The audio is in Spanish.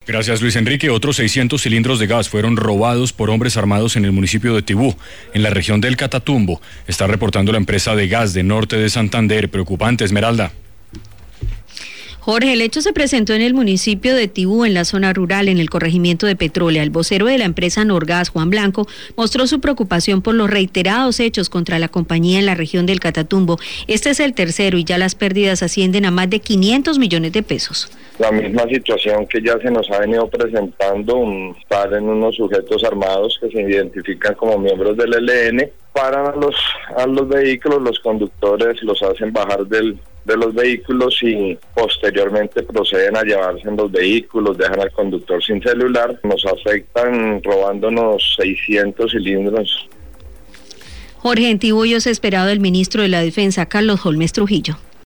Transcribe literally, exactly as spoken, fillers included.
Gracias, Luis Enrique. Otros seiscientos cilindros de gas fueron robados por hombres armados en el municipio de Tibú, en la región del Catatumbo. Está reportando la empresa de gas de Norte de Santander. Preocupante, Esmeralda. Jorge, el hecho se presentó en el municipio de Tibú, en la zona rural, en el corregimiento de Petrólea. El vocero de la empresa Norgas, Juan Blanco, mostró su preocupación por los reiterados hechos contra la compañía en la región del Catatumbo. Este es el tercero y ya las pérdidas ascienden a más de quinientos millones de pesos. La misma situación que ya se nos ha venido presentando, un par en unos sujetos armados que se identifican como miembros del E L N, paran a los, a los vehículos, los conductores los hacen bajar del de los vehículos y posteriormente proceden a llevarse en los vehículos, dejan al conductor sin celular, nos afectan robándonos seiscientos cilindros. Jorge, en Tibú es esperado el ministro de la Defensa, Carlos Holmes Trujillo.